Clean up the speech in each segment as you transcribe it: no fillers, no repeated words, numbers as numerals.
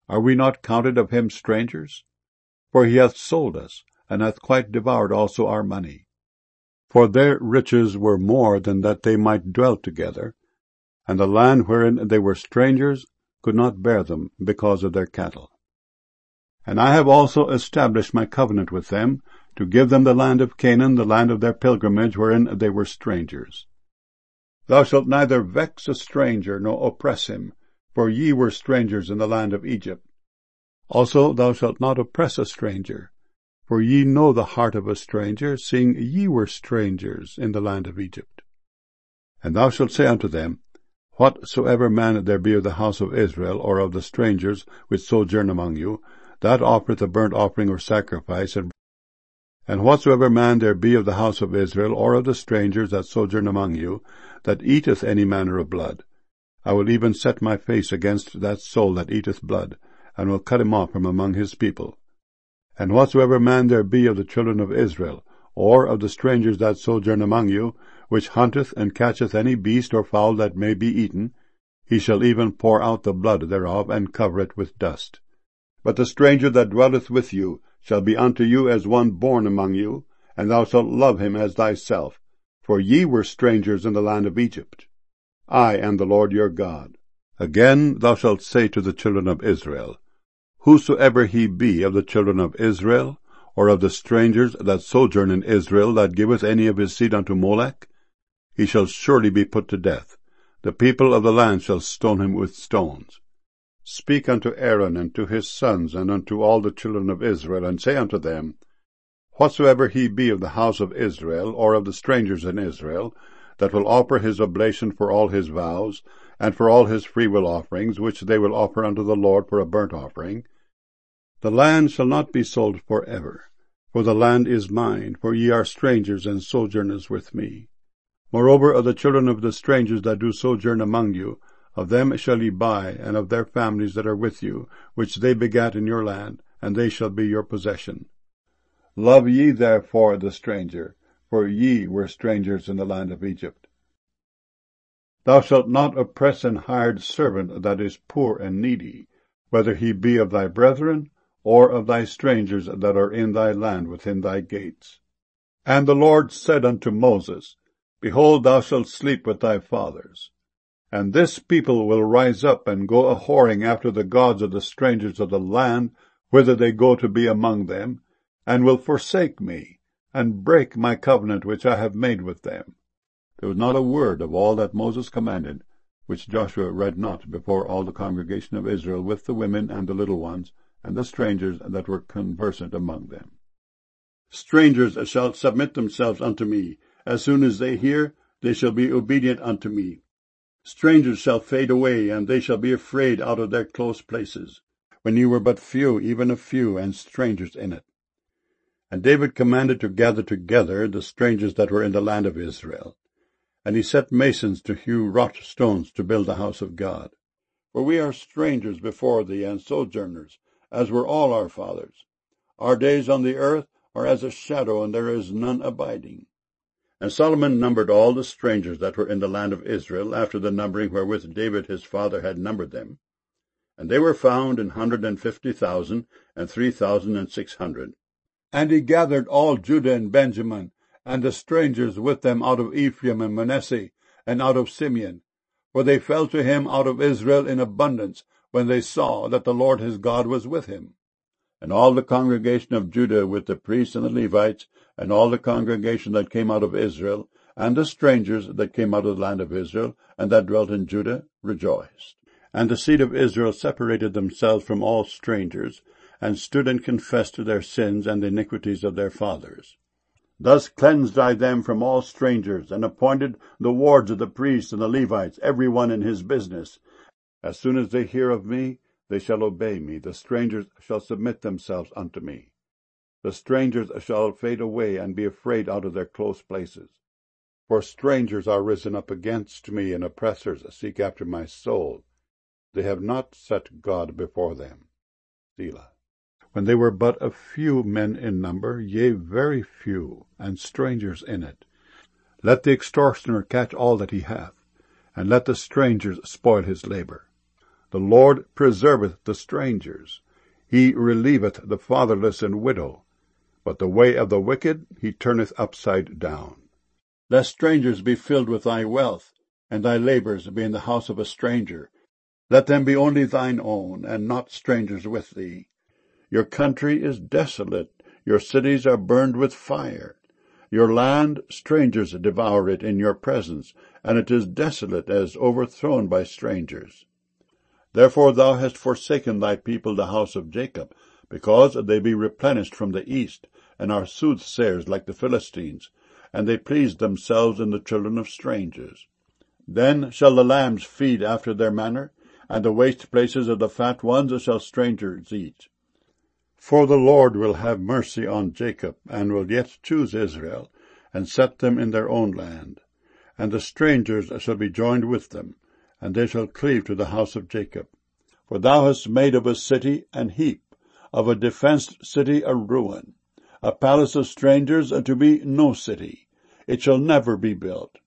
Are we not counted of him strangers? For he hath sold us, and hath quite devoured also our money. For their riches were more than that they might dwell together, and the land wherein they were strangers could not bear them because of their cattle. And I have also established my covenant with them, to give them the land of Canaan, the land of their pilgrimage, wherein they were strangers. Thou shalt neither vex a stranger, nor oppress him, for ye were strangers in the land of Egypt. Also thou shalt not oppress a stranger, for ye know the heart of a stranger, seeing ye were strangers in the land of Egypt. And thou shalt say unto them, Whatsoever man there be of the house of Israel, or of the strangers which sojourn among you, that offereth a burnt offering or sacrifice, and whatsoever man there be of the house of Israel, or of the strangers that sojourn among you, that eateth any manner of blood, I will even set my face against that soul that eateth blood, and will cut him off from among his people. And whatsoever man there be of the children of Israel, or of the strangers that sojourn among you, which hunteth and catcheth any beast or fowl that may be eaten, he shall even pour out the blood thereof, and cover it with dust. But the stranger that dwelleth with you shall be unto you as one born among you, and thou shalt love him as thyself, for ye were strangers in the land of Egypt. I am the Lord your God. Again thou shalt say to the children of Israel, Whosoever he be of the children of Israel, or of the strangers that sojourn in Israel, that giveth any of his seed unto Molech, he shall surely be put to death. The people of the land shall stone him with stones. Speak unto Aaron and to his sons, and unto all the children of Israel, and say unto them, Whatsoever he be of the house of Israel, or of the strangers in Israel, that will offer his oblation for all his vows, and for all his freewill offerings, which they will offer unto the Lord for a burnt offering, the land shall not be sold for ever, for the land is mine, for ye are strangers and sojourners with me. Moreover, of the children of the strangers that do sojourn among you, of them shall ye buy, and of their families that are with you, which they begat in your land, and they shall be your possession. Love ye therefore the stranger, for ye were strangers in the land of Egypt. Thou shalt not oppress an hired servant that is poor and needy, whether he be of thy brethren, or of thy strangers that are in thy land within thy gates. And the Lord said unto Moses, Behold, thou shalt sleep with thy fathers. And this people will rise up and go a-whoring after the gods of the strangers of the land, whither they go to be among them, and will forsake me, and break my covenant which I have made with them. There was not a word of all that Moses commanded, which Joshua read not before all the congregation of Israel, with the women and the little ones, and the strangers that were conversant among them. Strangers shall submit themselves unto me. As soon as they hear, they shall be obedient unto me. Strangers shall fade away, and they shall be afraid out of their close places, when ye were but few, even a few, and strangers in it. And David commanded to gather together the strangers that were in the land of Israel. And he set masons to hew wrought stones to build the house of God. For we are strangers before thee, and sojourners, as were all our fathers. Our days on the earth are as a shadow, and there is none abiding. And Solomon numbered all the strangers that were in the land of Israel, after the numbering wherewith David his father had numbered them. And they were found 150,000, and 3,600. And he gathered all Judah and Benjamin, and the strangers with them out of Ephraim and Manasseh, and out of Simeon. For they fell to him out of Israel in abundance, when they saw that the Lord his God was with him. And all the congregation of Judah with the priests and the Levites, and all the congregation that came out of Israel, and the strangers that came out of the land of Israel, and that dwelt in Judah, rejoiced. And the seed of Israel separated themselves from all strangers, and stood and confessed their sins and the iniquities of their fathers. Thus cleansed I them from all strangers, and appointed the wards of the priests and the Levites, every one in his business. As soon as they hear of me, they shall obey me. The strangers shall submit themselves unto me. The strangers shall fade away, and be afraid out of their close places. For strangers are risen up against me, and oppressors seek after my soul. They have not set God before them. Selah. When they were but a few men in number, yea, very few, and strangers in it, let the extortioner catch all that he hath, and let the strangers spoil his labor. The Lord preserveth the strangers. He relieveth the fatherless and widow. But the way of the wicked he turneth upside down. Lest strangers be filled with thy wealth, and thy labours be in the house of a stranger. Let them be only thine own, and not strangers with thee. Your country is desolate, your cities are burned with fire. Your land, strangers devour it in your presence, and it is desolate as overthrown by strangers. Therefore thou hast forsaken thy people the house of Jacob, because they be replenished from the east, and are soothsayers like the Philistines, and they please themselves in the children of strangers. Then shall the lambs feed after their manner, and the waste places of the fat ones shall strangers eat. For the Lord will have mercy on Jacob, and will yet choose Israel, and set them in their own land. And the strangers shall be joined with them, and they shall cleave to the house of Jacob. For thou hast made of a city an heap, of a defenced city a ruin, a palace of strangers to be no city. It shall never be built.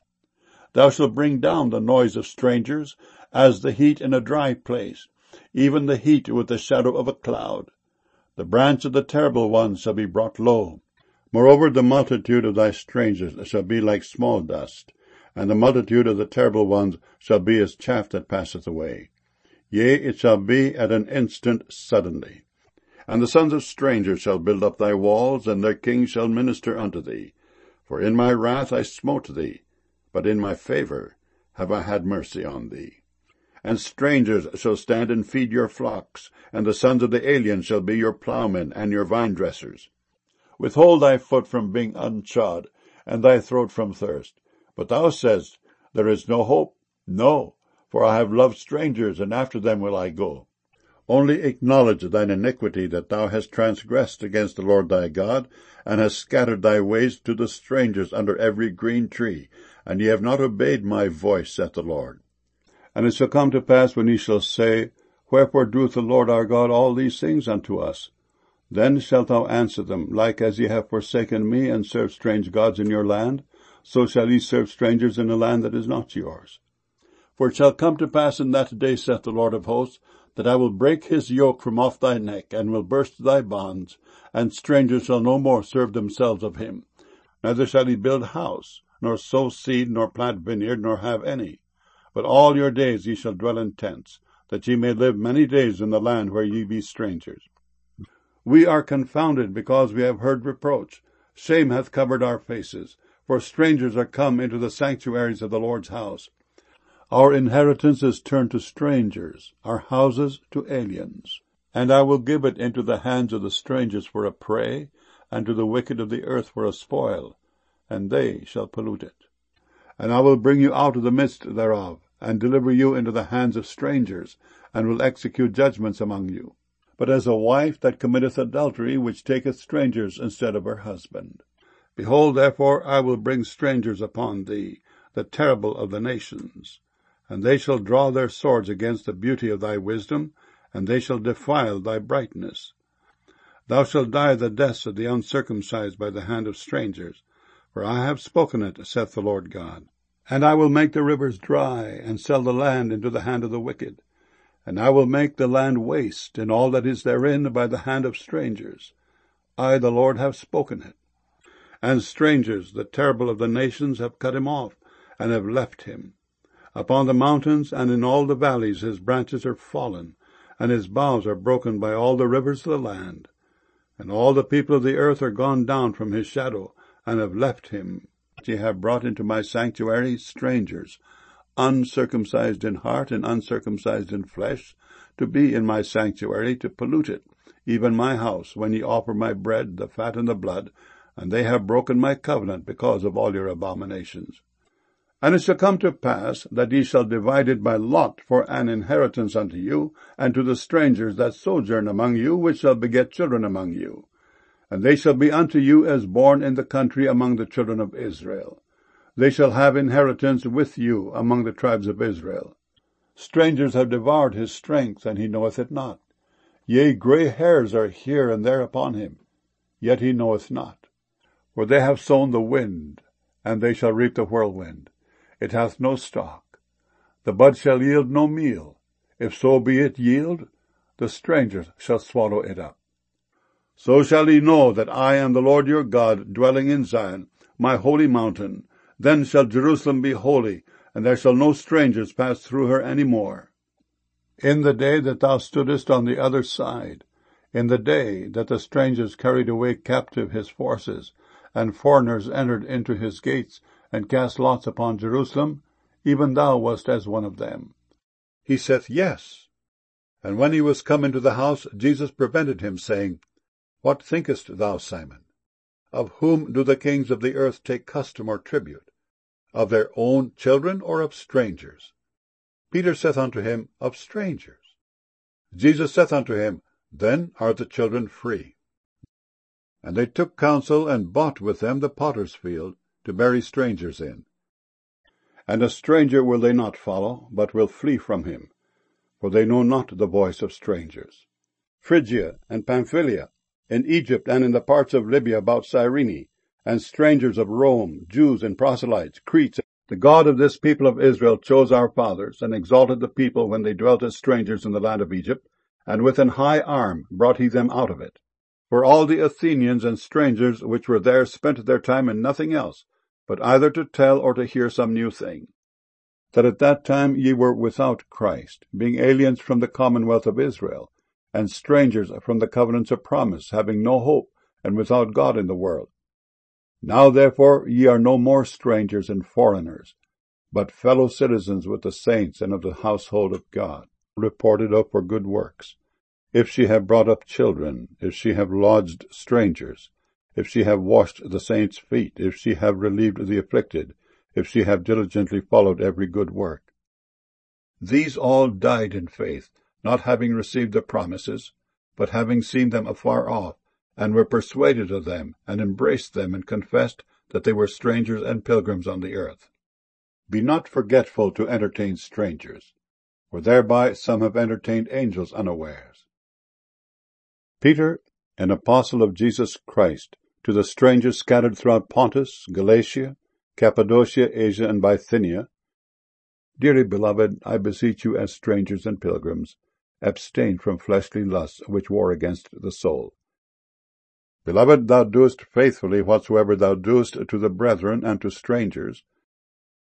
Thou shalt bring down the noise of strangers, as the heat in a dry place, even the heat with the shadow of a cloud. The branch of the terrible ones shall be brought low. Moreover, the multitude of thy strangers shall be like small dust, and the multitude of the terrible ones shall be as chaff that passeth away. Yea, it shall be at an instant suddenly. And the sons of strangers shall build up thy walls, and their kings shall minister unto thee. For in my wrath I smote thee, but in my favour have I had mercy on thee. And strangers shall stand and feed your flocks, and the sons of the alien shall be your ploughmen and your vine-dressers. Withhold thy foot from being unshod, and thy throat from thirst. But thou sayest, there is no hope. No, for I have loved strangers, and after them will I go. Only acknowledge thine iniquity, that thou hast transgressed against the Lord thy God, and hast scattered thy ways to the strangers under every green tree, and ye have not obeyed my voice, saith the Lord. And it shall come to pass, when ye shall say, Wherefore doeth the Lord our God all these things unto us? Then shalt thou answer them, Like as ye have forsaken me, and served strange gods in your land, so shall ye serve strangers in a land that is not yours. For it shall come to pass in that day, saith the Lord of hosts, that I will break his yoke from off thy neck, and will burst thy bonds, and strangers shall no more serve themselves of him. Neither shall he build house, nor sow seed, nor plant vineyard, nor have any. But all your days ye shall dwell in tents, that ye may live many days in the land where ye be strangers. We are confounded, because we have heard reproach. Shame hath covered our faces, for strangers are come into the sanctuaries of the Lord's house. Our inheritance is turned to strangers, our houses to aliens. And I will give it into the hands of the strangers for a prey, and to the wicked of the earth for a spoil, and they shall pollute it. And I will bring you out of the midst thereof, and deliver you into the hands of strangers, and will execute judgments among you. But as a wife that committeth adultery, which taketh strangers instead of her husband. Behold, therefore, I will bring strangers upon thee, the terrible of the nations. And they shall draw their swords against the beauty of thy wisdom, and they shall defile thy brightness. Thou shalt die the deaths of the uncircumcised by the hand of strangers, for I have spoken it, saith the Lord God. And I will make the rivers dry, and sell the land into the hand of the wicked. And I will make the land waste, and all that is therein, by the hand of strangers. I, the Lord, have spoken it. And strangers, the terrible of the nations, have cut him off, and have left him. Upon the mountains and in all the valleys his branches are fallen, and his boughs are broken by all the rivers of the land. And all the people of the earth are gone down from his shadow, and have left him. Ye have brought into my sanctuary strangers, uncircumcised in heart and uncircumcised in flesh, to be in my sanctuary, to pollute it, even my house, when ye offer my bread, the fat and the blood, and they have broken my covenant because of all your abominations. And it shall come to pass that ye shall divide it by lot for an inheritance unto you, and to the strangers that sojourn among you, which shall beget children among you. And they shall be unto you as born in the country among the children of Israel. They shall have inheritance with you among the tribes of Israel. Strangers have devoured his strength, and he knoweth it not. Yea, grey hairs are here and there upon him, yet he knoweth not. For they have sown the wind, and they shall reap the whirlwind. It hath no stalk. The bud shall yield no meal. If so be it yield, the strangers shall swallow it up. So shall ye know that I am the Lord your God, dwelling in Zion, my holy mountain. Then shall Jerusalem be holy, and there shall no strangers pass through her any more. In the day that thou stoodest on the other side, in the day that the strangers carried away captive his forces, and foreigners entered into his gates, and cast lots upon Jerusalem, even thou wast as one of them. He saith, Yes. And when he was come into the house, Jesus prevented him, saying, What thinkest thou, Simon? Of whom do the kings of the earth take custom or tribute? Of their own children, or of strangers? Peter saith unto him, Of strangers. Jesus saith unto him, Then are the children free. And they took counsel, and bought with them the potter's field, to bury strangers in. And a stranger will they not follow, but will flee from him, for they know not the voice of strangers. Phrygia and Pamphylia, in Egypt and in the parts of Libya about Cyrene, and strangers of Rome, Jews and proselytes, Crete. The God of this people of Israel chose our fathers, and exalted the people when they dwelt as strangers in the land of Egypt, and with an high arm brought he them out of it. For all the Athenians and strangers which were there spent their time in nothing else, but either to tell or to hear some new thing. That at that time ye were without Christ, being aliens from the commonwealth of Israel, and strangers from the covenants of promise, having no hope, and without God in the world. Now therefore ye are no more strangers and foreigners, but fellow citizens with the saints and of the household of God, reported of for good works. If she have brought up children, if she have lodged strangers, if she have washed the saints' feet, if she have relieved the afflicted, if she have diligently followed every good work. These all died in faith, not having received the promises, but having seen them afar off, and were persuaded of them, and embraced them, and confessed that they were strangers and pilgrims on the earth. Be not forgetful to entertain strangers, for thereby some have entertained angels unawares. Peter, an apostle of Jesus Christ, to the strangers scattered throughout Pontus, Galatia, Cappadocia, Asia, and Bithynia. Dearly beloved, I beseech you as strangers and pilgrims, abstain from fleshly lusts which war against the soul. Beloved, thou doest faithfully whatsoever thou doest to the brethren and to strangers,